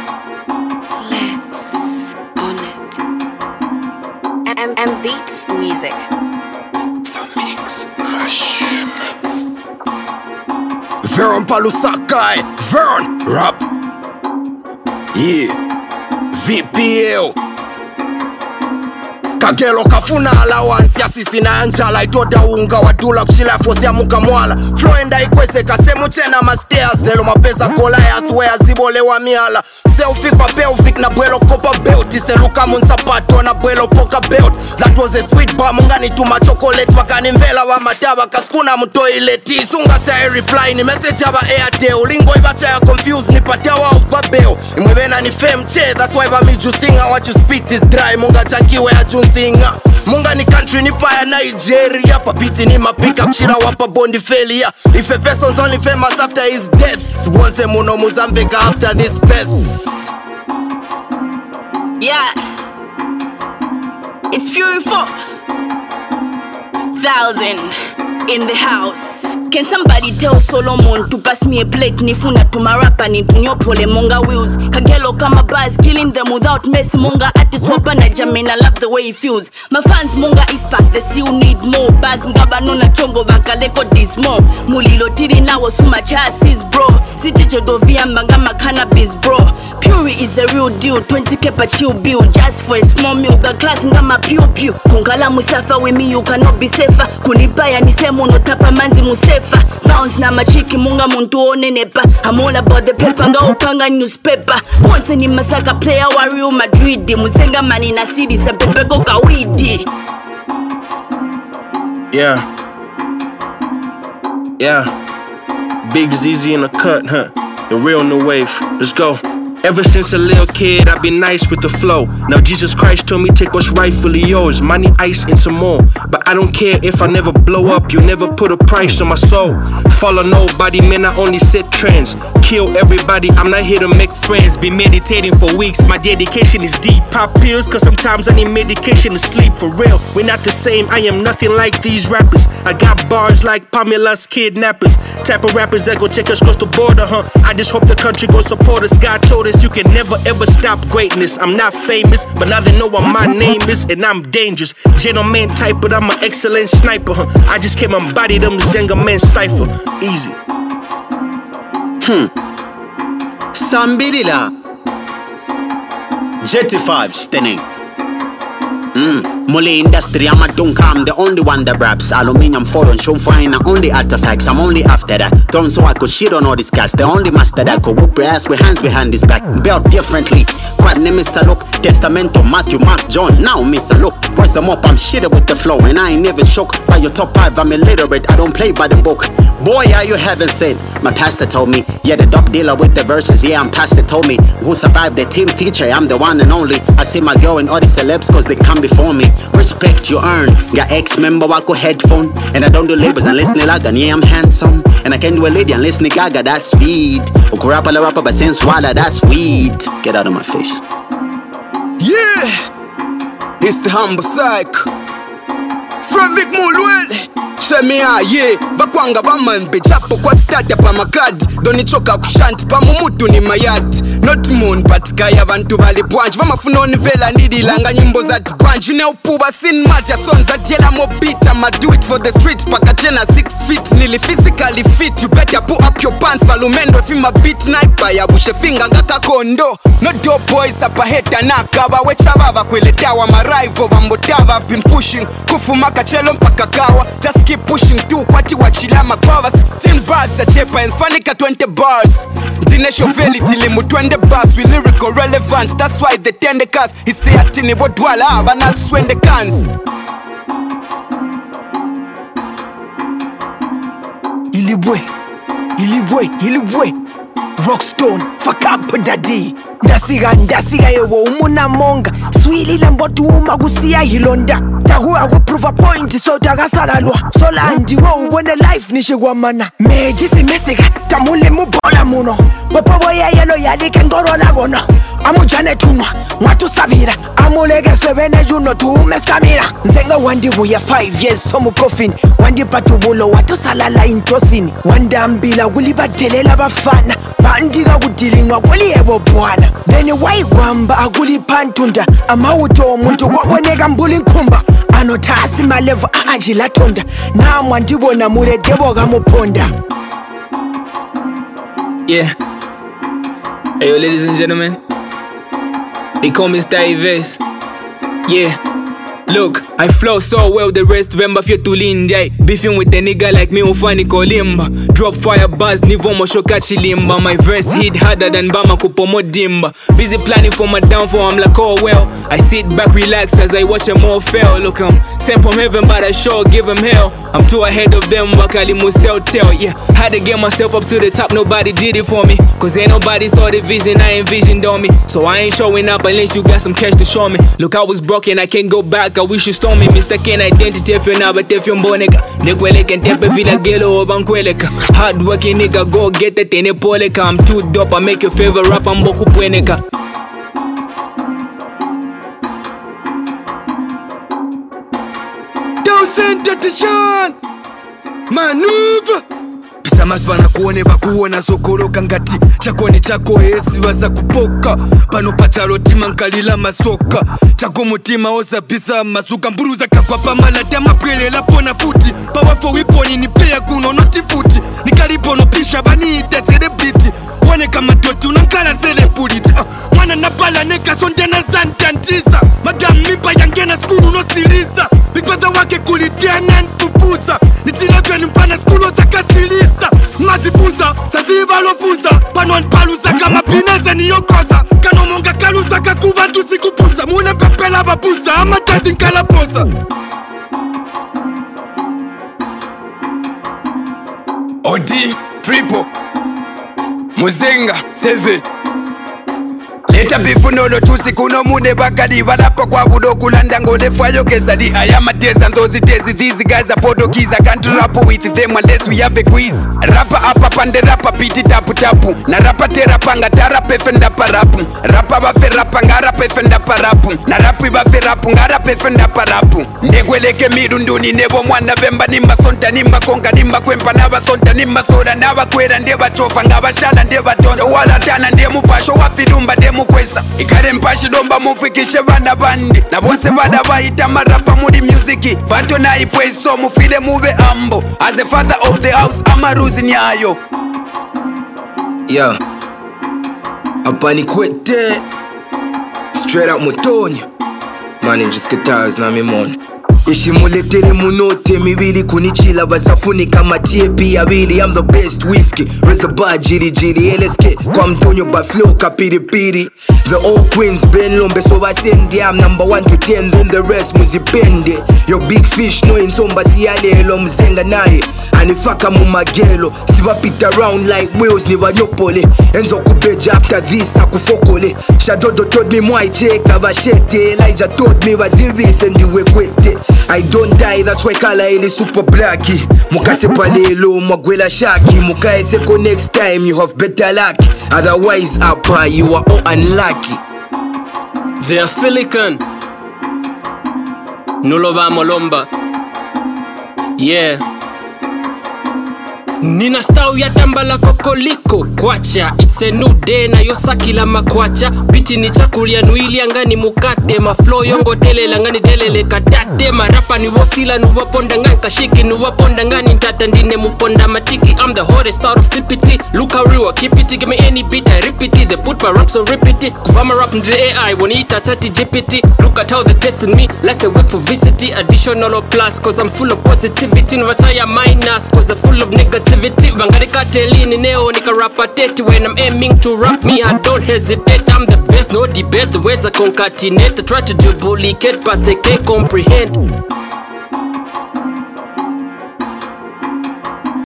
Let's on it. And beats music. The Mix Machine. Veron Palusakai, Veron Rap. Yeah, VPL. Kagelo kafuna allowance ya sisi na anjala itoda unga wadula kushila fosi ya muka mwala flow enda ikwese kasemu chena mastairs lelo mapesa kola ya thwea zibole wa miala selfie pa pelvic na bwelo kopa belt iseluka munsapato na bwelo poka belt that was a sweet bar mungani tuma chocolate wakani mvela wa mataba kaskuna mtoileti sunga cha reply ni message aba Airtel lingo ibacha ya confused ni patawa of babel imwebena ni fame che that's why ba miju singer what you spit is dry munga chankiwe ya junsinga munga ni country ni pa ya Nigeria papiti ni mapika kushira wapa bondi failure if a person's only famous after his death once muno Mozambique after this fest. Yeah, it's Fury 4000 in the house. Can somebody tell Solomon to pass me a plate? Nifuna tumarapa ni tunyopole monga wheels. Kagelo kama buzz, killing them without mess. Monga artist wapa na jamin, I love the way he feels. My fans monga is pack, they still need more. Buzz ngaba nuna chongo bakaleko dismo. Mulilo tiri na wasuma chassis bro. City jodovia mbangama cannabis bro. Fury is a real deal, 20k per chill bill. Just for a small meal, the class ngama pew pew. Kungala musafa with me, you cannot be safer. Kunibaya ni semo no tapa manzi musafa. Bounce na machiki munga muntu one nepa. I'm all about the paper, nga upanga newspaper. Once ni masaka player wa Real Madrid. Musenga mani na city, sempepe ko kawidi. Yeah. Big ZZ in the cut, huh? The real new wave. Let's go. Ever since a little kid, I've been nice with the flow. Now Jesus Christ told me take what's rightfully yours. Money, ice, and some more. But I don't care if I never blow up. You never put a price on my soul. Follow nobody, man, I only set trends. Kill everybody, I'm not here to make friends. Been meditating for weeks, my dedication is deep. Pop pills, cause sometimes I need medication to sleep. For real, we're not the same, I am nothing like these rappers. I got bars like Pamela's kidnappers. Type of rappers that go check us across the border, huh? I just hope the country gon' support us. God told us you can never ever stop greatness. I'm not famous, but now they know what my name is. And I'm dangerous, gentleman type, but I'm an excellent sniper, huh? I just can't embody them Zenga men cipher. Easy. Sambirila Jet5 stunning. Mole industry, I'm a dunk, I'm the only one that raps. Aluminium foil and show fine, I'm only artifacts, I'm only after that. Don't so I could shit on all these guys. The only master that could whoop your ass with hands behind his back. Built differently. Quad name is a look. Testamento, Matthew, Mark, John. Now miss a look. Voice them up, I'm shitted with the flow. And I ain't even shook by your top 5, I'm illiterate. I don't play by the book. Boy, are you heaven sent? My pastor told me. Yeah, the dope dealer with the verses. Yeah, I'm pastor told me. Who survived the team feature? I'm the one and only. I see my girl and all the celebs cause they come before me. Respect you earn. Got ex-member wako headphone. And I don't do labels unless nilagan. Yeah, I'm handsome. And I can do a lady unless nigaga. That's feed. Ukurapa la rapper but since wala that's weed. Get out of my face. Yeah, it's the humble psych. Fravik Mulwell. Shemia ye vakwanga vamanbe chapo kwa start pa makadi donichoka kushanti pa mumutu ni mayati not moon but kaya vantu vali branch vamafuna onivela nidilanga nyimbo za branch ne upuba sin matya sons that yela mobita ma do it for the street pakachena 6 feet nili physically fit you better put up your pants valumendo fima beat sniper ya bushe finger ngaka kondo no dope boys apa heta nakaba wechabava kweletawa ma rival vambotava I've been pushing kufumaka chelo mpaka kawa just keep pushing tu kwati wachilama kwa 16 bars ya chepa ensfanika 20 bars Dinesho veli tilimu 20 bars we lyrical relevant that's why they tend the cast he say atini bodwala aba not swende cans Ilibwe Rockstone, fuck up daddy. Ndasiga yewo umuna monga. Swili lambotu umagusia hilonda. Tagu prove a point so tagasalalwa. Sola andi wo ubone life nishigwamana. Mejisi mesiga tamule mubola muno. Popo boya yelo yali kengoro lagono. amujane tunwa mwatu sabira amulege sebene juno tuume stamina nzenga wandibuya 5 years somu coffin wandi patubulo watu salala intosini wandambila kulibadelela bafana bandika kudilingwa kuliyebo bwana then why kwamba akulipantunda amawuto omuntu kwaboneka mbuli nkhumba anothasi malevo ajila tonda namwa ndibona mule debo kamuponda. Yeah. Hey yo, ladies and gentlemen, they call me Steve. Yeah. Look, I flow so well, the rest remember feel to lean day. Beefing with the nigga like me, ufani kolimba. Drop fire buzz, nivo moshoka chilimba. My verse hit harder than Bama kupomo dimba. Busy planning for my downfall, I'm like, oh well. I sit back, relax as I watch them all fail. Look, I'm sent from heaven, but I sure give them hell. I'm too ahead of them, wakali musel tell. Yeah, had to get myself up to the top, nobody did it for me. Cause ain't nobody saw the vision I envisioned on me. So I ain't showing up unless you got some cash to show me. Look, I was broken, I can't go back. I wish you stole me, mistaken identity if you're not, but if you're boneka. Nekweleka ntepe vila gelo obankweleka. Hard working nigga, go get it in a poleka. I'm too dope, I make your favorite rapper mboku pweneka. Don't send attention, maneuver. Masbana kuone bakuona sokoroka ngati chakoni chako esi baza kupoka pano pacharoti mankalila masoka chako mutima oza pisa masuka mburuza kakwapa malata mapwelela pona futi powerful weapon ni player kuno noti futi nikalipono pisha bani ite celebrity wane kama doti unankala celebrity mwana napala neka sonde na zantantiza madam mimba yangena skulu no siliza big brother wake kulitia na ntufuza nichilavya ni mfana skulu za kasilisa mazifunza saziba lofunza panwan paluza kama pineza niyokoza kanomonga kaluza kakuva ntusikupuza mule mpepela babuza amatazi nkalapoza Odi triple Muzenga seve Leta bifunolo tusi kuno mune bakali Walapa kwa budo kulanda ngole fwayo kesali I am a test and those tezi. These guys are Portuguese. I can't rap with them unless we have a quiz. Rapper up and rapper piti tapu tapu. Na rapper terapa ngatara pefenda parapu. Rapper bafe rapa ngara pefenda parapu. Na rapu bafe rapu ngara pefenda parapu. Negweleke mirunduni nebo mwana bemba nimba sonta nimba konga nimba kwempa naba sonta nimba soda naba kwera ndeba chofa ngaba shala ndeba tonza wala tana ndemu pasho wafilumba ndemu kwesa ikare mpashi domba mufikishe bana bandi na bonse bada baita marapa mudi music bato na ipweso mufide mube ambo as a father of the house amaruzi nyayo yeah apani kwete straight out Mutonya man just guitars na mimon Ishimuletele munote mibili kunichila bazafunika matiepi abili I'm the best whiskey raise the bar jiri jiri LSK kwa mtonyo ba flow kapiripiri the all queens Ben Lombe so basendi I'm number 1 to 10 then the rest muzipende your big fish no insomba siyalelo mzenga naye anifaka mumagelo sivapita around like wheels ni wanyopole enzo kubeja after this akufokole Shadodo told me mwai cheka bashete Elijah told me bazirvise ndiwe kwete I don't die, that's why kala ili super blacky Mukase palelo, mwagwela shaki Mukae seko next time, you have better luck Otherwise, apa, you are all unlucky They are Filican Nuloba Molomba Yeah Nina stau ya tamba la kokoliko kwacha It's a new day na yosaki la makwacha Biti ni chakulia nuili angani mukate Maflow yongo tele langani delele katate Marapa ni wasila nuwaponda ngani kashiki Nuwaponda ngani ntata ndine muponda matiki I'm the hottest out of CPT Look how real, keep it, give me any beat I repeat it, they put my raps on repeat it Kufama rap in the AI, wanita tati GPT Look at how they testing me, like a work for VCT Additional or plus, cause I'm full of positivity Nuvataya minus, cause they're full of negativity Bangarika telini neo nika rapateti When I'm aiming to rap me I don't hesitate I'm the best no debate The words are concatenate They try to duplicate but they can't comprehend